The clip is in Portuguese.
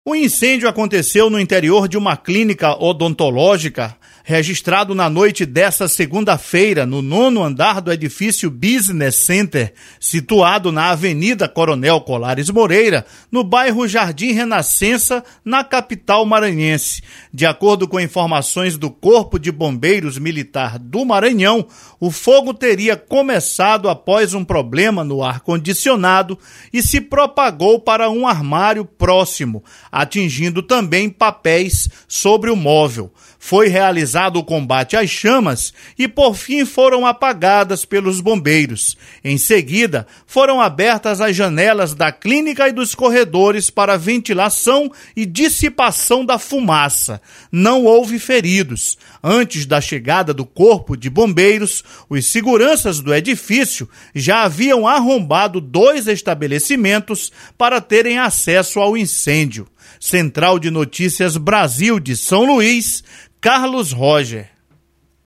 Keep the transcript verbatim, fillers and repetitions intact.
O incêndio aconteceu no interior de uma clínica odontológica, registrado na noite desta segunda-feira no nono andar do edifício Business Center, situado na Avenida Coronel Colares Moreira, no bairro Jardim Renascença, na capital maranhense. De acordo com informações do Corpo de Bombeiros Militar do Maranhão, o fogo teria começado após um problema no ar-condicionado e se propagou para um armário próximo, atingindo também papéis sobre o móvel. Foi realizado o combate às chamas e, por fim, foram apagadas pelos bombeiros. Em seguida, foram abertas as janelas da clínica e dos corredores para ventilação e dissipação da fumaça. Não houve feridos. Antes da chegada do corpo de bombeiros, os seguranças do edifício já haviam arrombado dois estabelecimentos para terem acesso ao incêndio. Central de Notícias Brasil de São Luís, Carlos Roger.